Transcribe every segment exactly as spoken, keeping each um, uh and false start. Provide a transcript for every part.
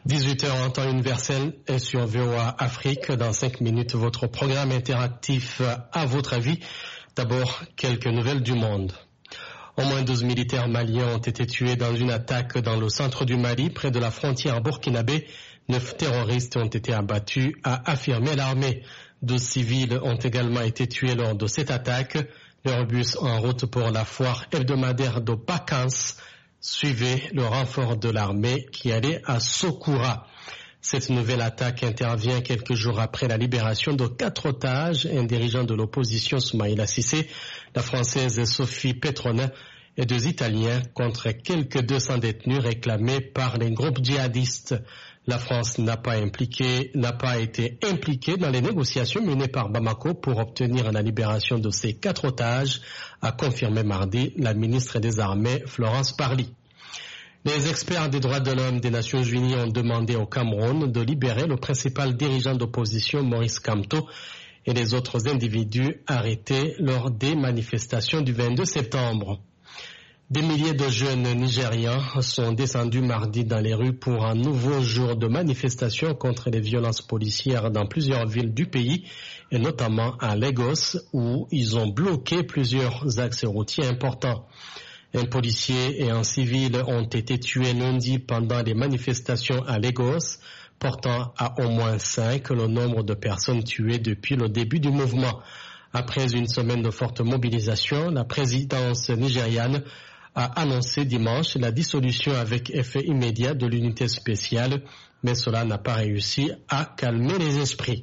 dix-huit heures en temps universel et sur V O A Afrique. Dans cinq minutes, votre programme interactif à votre avis. D'abord, quelques nouvelles du monde. Au moins douze militaires maliens ont été tués dans une attaque dans le centre du Mali, près de la frontière burkinabé. Neuf terroristes ont été abattus, a affirmé l'armée. douze civils ont également été tués lors de cette attaque. Leur bus en route pour la foire hebdomadaire de Bakans suivait le renfort de l'armée qui allait à Sokoura. Cette nouvelle attaque intervient quelques jours après la libération de quatre otages, un dirigeant de l'opposition Soumaïla Cissé, la française Sophie Petronin et deux Italiens contre quelques deux cents détenus réclamés par les groupes djihadistes. La France n'a pas impliqué, n'a pas été impliquée dans les négociations menées par Bamako pour obtenir la libération de ces quatre otages, a confirmé mardi la ministre des Armées Florence Parly. Les experts des droits de l'homme des Nations Unies ont demandé au Cameroun de libérer le principal dirigeant d'opposition Maurice Kamto et les autres individus arrêtés lors des manifestations du vingt-deux septembre. Des milliers de jeunes Nigérians sont descendus mardi dans les rues pour un nouveau jour de manifestation contre les violences policières dans plusieurs villes du pays et notamment à Lagos où ils ont bloqué plusieurs axes routiers importants. Un policier et un civil ont été tués lundi pendant les manifestations à Lagos, portant à au moins cinq le nombre de personnes tuées depuis le début du mouvement. Après une semaine de forte mobilisation, la présidence nigériane a annoncé dimanche la dissolution avec effet immédiat de l'unité spéciale, mais cela n'a pas réussi à calmer les esprits.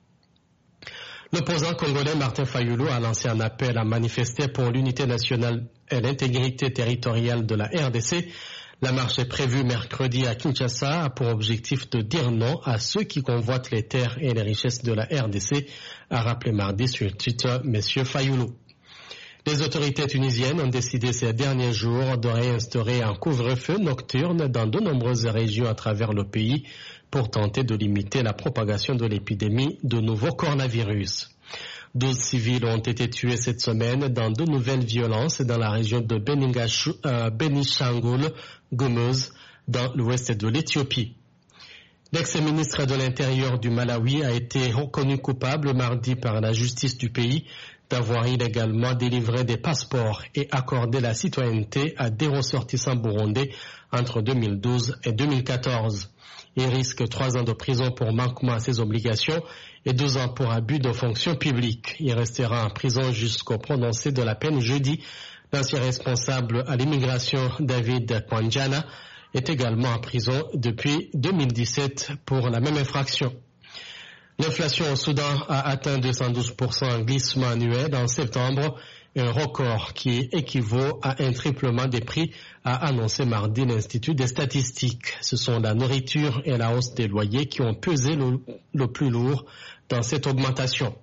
L'opposant congolais Martin Fayulu a lancé un appel à manifester pour l'unité nationale et l'intégrité territoriale de la R D C. La marche est prévue mercredi à Kinshasa a pour objectif de dire non à ceux qui convoitent les terres et les richesses de la R D C, a rappelé mardi sur Twitter M. Fayulu. Les autorités tunisiennes ont décidé ces derniers jours de réinstaurer un couvre-feu nocturne dans de nombreuses régions à travers le pays pour tenter de limiter la propagation de l'épidémie de nouveau coronavirus. douze civils ont été tués cette semaine dans de nouvelles violences dans la région de euh, Benishangul, Gumuz, dans l'ouest de l'Éthiopie. L'ex-ministre de l'Intérieur du Malawi a été reconnu coupable mardi par la justice du pays d'avoir illégalement délivré des passeports et accordé la citoyenneté à des ressortissants burundais entre deux mille douze et deux mille quatorze. Il risque trois ans de prison pour manquement à ses obligations et deux ans pour abus de fonction publique. Il restera en prison jusqu'au prononcé de la peine jeudi. L'ancien responsable à l'immigration, David Kwanjana, est également en prison depuis deux mille dix-sept pour la même infraction. L'inflation au Soudan a atteint deux cent douze pour cent en glissement annuel en septembre, un record qui équivaut à un triplement des prix, a annoncé mardi l'Institut des statistiques. Ce sont la nourriture et la hausse des loyers qui ont pesé le, le plus lourd dans cette augmentation.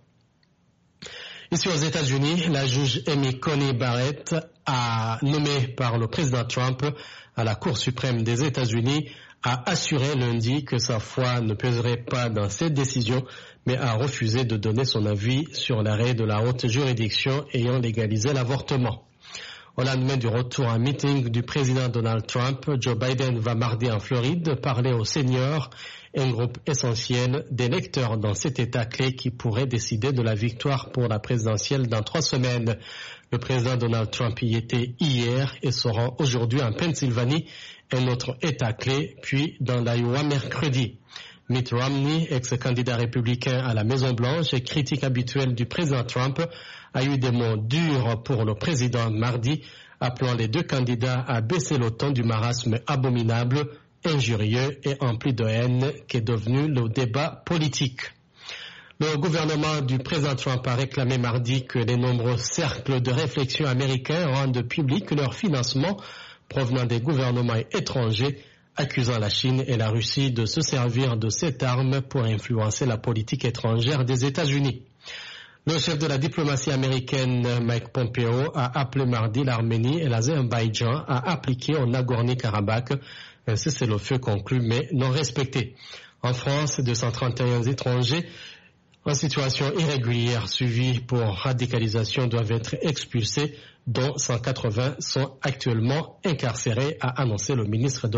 Ici aux États-Unis, la juge Amy Coney Barrett, a nommé par le président Trump à la Cour suprême des États-Unis, a assuré lundi que sa foi ne pèserait pas dans cette décision, mais a refusé de donner son avis sur l'arrêt de la haute juridiction ayant légalisé l'avortement. Au lendemain du retour à un meeting du président Donald Trump, Joe Biden va mardi en Floride parler aux seniors, un groupe essentiel d'électeurs dans cet État clé qui pourrait décider de la victoire pour la présidentielle dans trois semaines. Le président Donald Trump y était hier et se rend aujourd'hui en Pennsylvanie, un autre État clé, puis dans l'Iowa mercredi. Mitt Romney, ex-candidat républicain à la Maison-Blanche et critique habituelle du président Trump, a eu des mots durs pour le président mardi, appelant les deux candidats à baisser le ton du marasme abominable, injurieux et empli de haine qu'est devenu le débat politique. Le gouvernement du président Trump a réclamé mardi que les nombreux cercles de réflexion américains rendent public leur financement provenant des gouvernements étrangers, accusant la Chine et la Russie de se servir de cette arme pour influencer la politique étrangère des États-Unis. Le chef de la diplomatie américaine, Mike Pompeo, a appelé mardi l'Arménie et l'Azerbaïdjan à appliquer au Nagorno-Karabakh un cessez-le-feu conclu mais non respecté. En France, deux cent trente et un étrangers en situation irrégulière suivis pour radicalisation doivent être expulsés, dont cent quatre-vingts sont actuellement incarcérés, a annoncé le ministre de